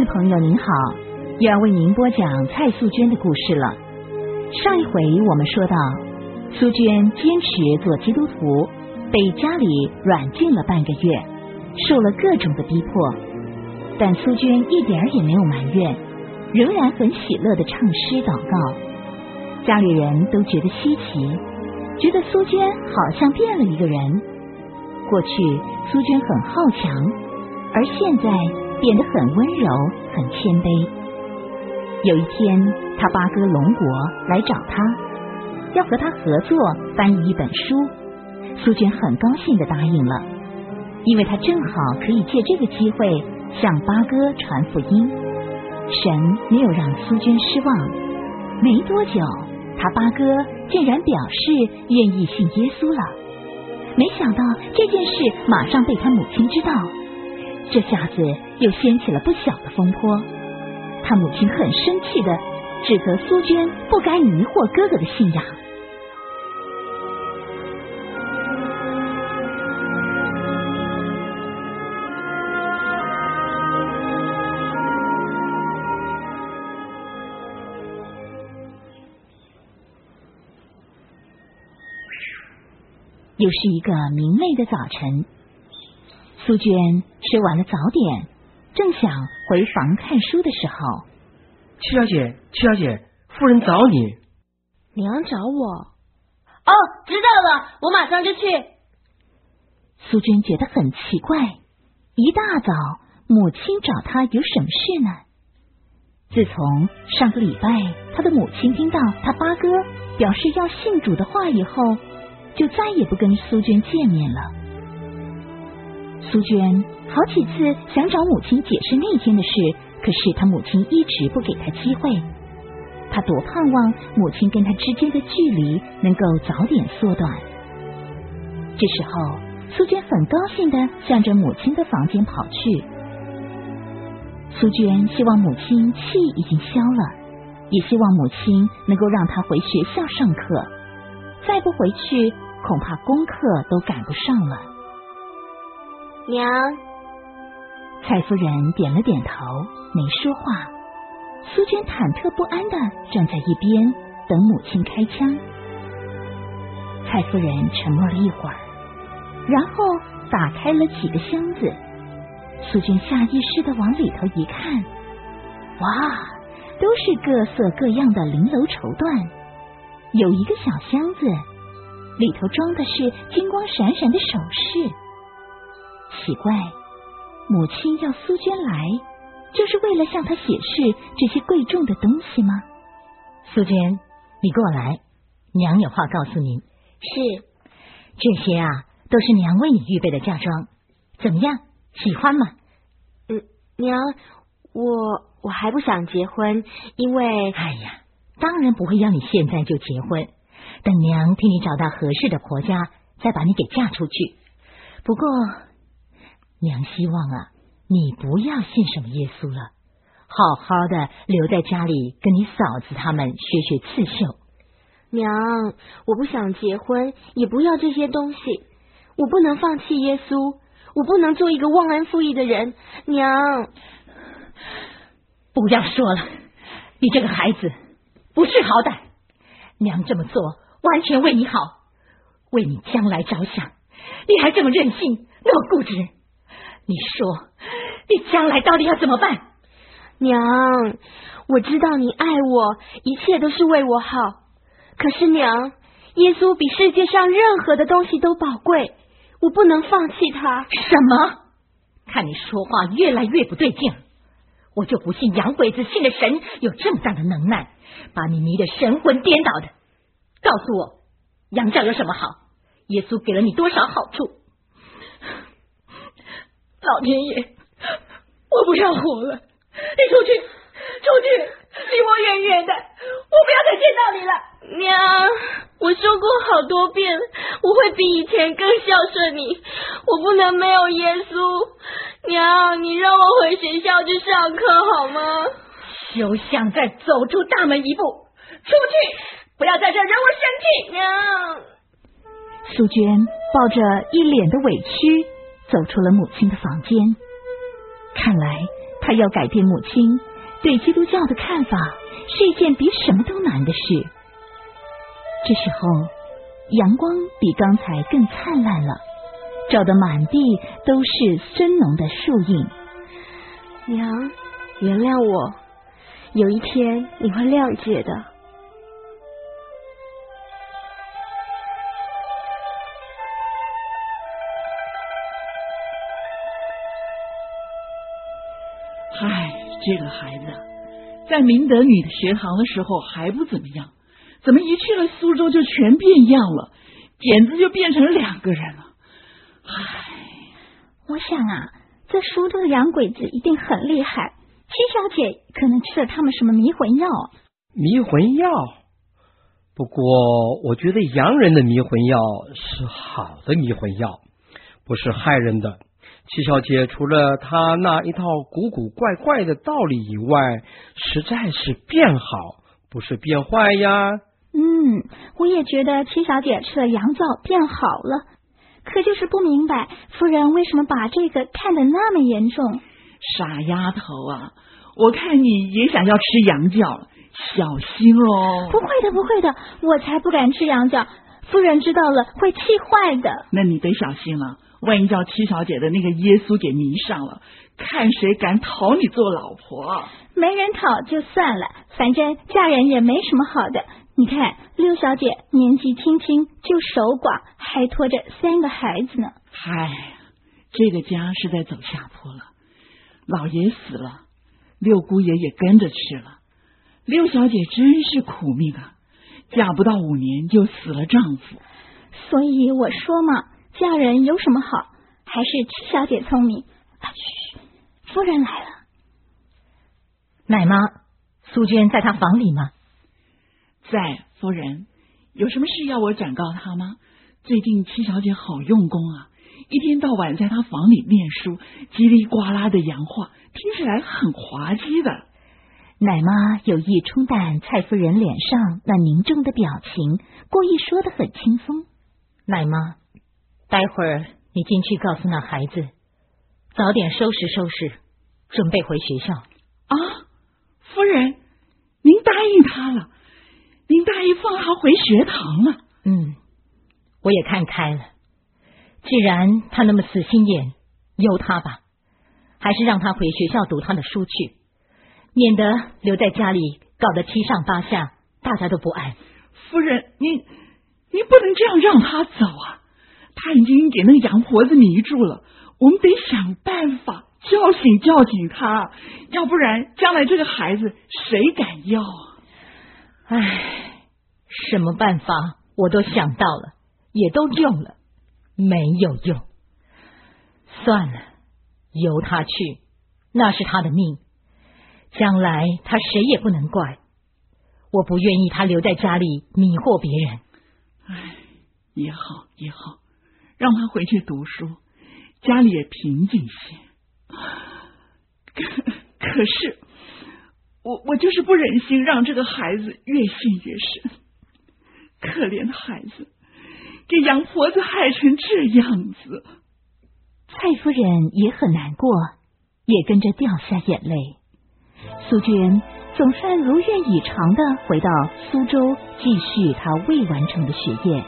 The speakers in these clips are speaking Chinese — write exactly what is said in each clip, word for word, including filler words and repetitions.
的朋友您好，又要为您播讲蔡素娟的故事了。上一回我们说到，苏娟坚持做基督徒，被家里软禁了半个月，受了各种的逼迫，但苏娟一点也没有埋怨，仍然很喜乐的唱诗祷告。家里人都觉得稀奇，觉得苏娟好像变了一个人。过去苏娟很好强，而现在变得很温柔，很谦卑。有一天，他八哥龙国来找他，要和他合作翻译一本书。苏娟很高兴地答应了，因为他正好可以借这个机会向八哥传福音。神没有让苏娟失望，没多久，他八哥竟然表示愿意信耶稣了。没想到这件事马上被他母亲知道，这下子又掀起了不小的风波。他母亲很生气的指责苏娟不该迷惑哥哥的信仰。又是一个明媚的早晨，苏娟吃完了早点，正想回房看书的时候， 曲小姐，曲小姐，夫人找你。 娘找我？哦，知道了，我马上就去。 苏娟觉得很奇怪，一大早母亲找她有什么事呢？自从上个礼拜她的母亲听到她八哥表示要信主的话以后，就再也不跟苏娟见面了。苏娟好几次想找母亲解释那天的事，可是她母亲一直不给她机会。她多盼望母亲跟她之间的距离能够早点缩短。这时候，苏娟很高兴地向着母亲的房间跑去。苏娟希望母亲气已经消了，也希望母亲能够让她回学校上课。再不回去，恐怕功课都赶不上了。 娘， 蔡夫人点了点头，没说话。苏娟忐忑不安地站在一边，等母亲开枪。蔡夫人沉默了一会儿，然后打开了几个箱子。苏娟下意识地往里头一看，哇，都是各色各样的绫罗绸缎。有一个小箱子，里头装的是金光闪闪的首饰。奇怪，母亲要苏娟来，就是为了向她显示这些贵重的东西吗？ 苏娟，你过来，娘有话告诉你。 是， 这些啊，都是娘为你预备的嫁妆，怎么样，喜欢吗？ 嗯，娘，我我还不想结婚，因为…… 哎呀，当然不会要你现在就结婚，等娘替你找到合适的婆家，再把你给嫁出去。不过，娘希望啊，你不要信什么耶稣了，好好的留在家里，跟你嫂子他们学学刺绣。 娘，我不想结婚，也不要这些东西，我不能放弃耶稣，我不能做一个忘恩负义的人。娘， 不要说了，你这个孩子不识好歹，娘这么做完全为你好，为你将来着想，你还这么任性，那么固执，你说你将来到底要怎么办？ 娘，我知道你爱我，一切都是为我好，可是娘，耶稣比世界上任何的东西都宝贵，我不能放弃他。 什么？看你说话越来越不对劲，我就不信洋鬼子信的神有这么大的能耐，把你迷得神魂颠倒的。告诉我，洋教有什么好？耶稣给了你多少好处？ 老天爷，我不要活了，你出去，出去，离我远远的，我不要再见到你了。 娘，我说过好多遍，我会比以前更孝顺你，我不能没有耶稣。娘，你让我回学校去上课好吗？ 休想再走出大门一步，出去，不要在这惹我生气。 娘， 苏娟抱着一脸的委屈走出了母亲的房间。看来他要改变母亲对基督教的看法是一件比什么都难的事。这时候阳光比刚才更灿烂了，照得满地都是深浓的树荫。 娘，原谅我，有一天你会谅解的。 唉，这个孩子在明德女的学堂的时候还不怎么样，怎么一去了苏州就全变样了，简直就变成两个人了。唉， 我想啊，这苏州的洋鬼子一定很厉害，七小姐可能吃了他们什么迷魂药。 迷魂药？不过我觉得洋人的迷魂药是好的迷魂药，不是害人的。七小姐除了她那一套古古怪怪的道理以外，实在是变好，不是变坏呀。 嗯，我也觉得七小姐吃了洋药变好了，可就是不明白夫人为什么把这个看得那么严重。 傻丫头啊，我看你也想要吃洋药了，小心喽。 不会的不会的，我才不敢吃洋药，夫人知道了会气坏的。 那你得小心了，万一叫七小姐的那个耶稣给迷上了，看谁敢讨你做老婆。 没人讨就算了，反正嫁人也没什么好的。你看六小姐年纪轻轻就守寡，还拖着三个孩子呢。 嗨，这个家是在走下坡了，老爷死了，六姑爷也跟着去了，六小姐真是苦命啊，嫁不到五年就死了丈夫。 所以我说嘛，嫁人有什么好，还是七小姐聪明。啊，嘘，夫人来了。 奶妈，苏娟在她房里吗？ 在，夫人，有什么事要我转告她吗？最近七小姐好用功啊，一天到晚在她房里念书，叽里呱啦的洋话，听起来很滑稽的。 奶妈有意冲淡蔡夫人脸上那凝重的表情，故意说得很轻松。 奶妈，待会儿你进去告诉那孩子，早点收拾收拾，准备回学校。 啊，夫人，您答应他了，您答应放他回学堂了。 嗯，我也看开了，既然他那么死心眼，由他吧，还是让他回学校读他的书去，免得留在家里搞得七上八下，大家都不安。 夫人，您您不能这样让他走啊，他已经给那个洋婆子迷住了，我们得想办法叫醒叫醒他，要不然将来这个孩子谁敢要啊？ 唉，什么办法我都想到了，也都用了，没有用。算了，由他去，那是他的命，将来他谁也不能怪。我不愿意他留在家里迷惑别人。 唉，也好也好，让他回去读书，家里也平静些。可可是我我就是不忍心让这个孩子越陷越深，可怜的孩子给洋婆子害成这样子。 蔡夫人也很难过，也跟着掉下眼泪。苏娟总算如愿以偿的回到苏州，继续她未完成的学业。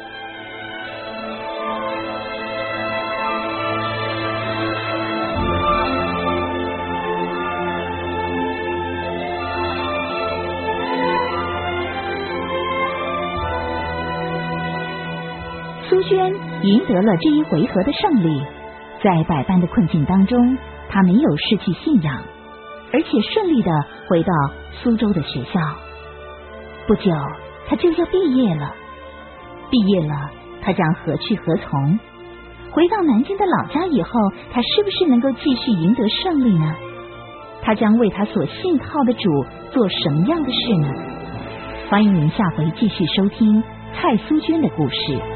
苏娟赢得了这一回合的胜利，在百般的困境当中，她没有失去信仰，而且顺利的回到苏州的学校。不久，她就要毕业了。毕业了，她将何去何从？回到南京的老家以后，她是不是能够继续赢得胜利呢？她将为她所信靠的主做什么样的事呢？欢迎您下回继续收听蔡苏娟的故事。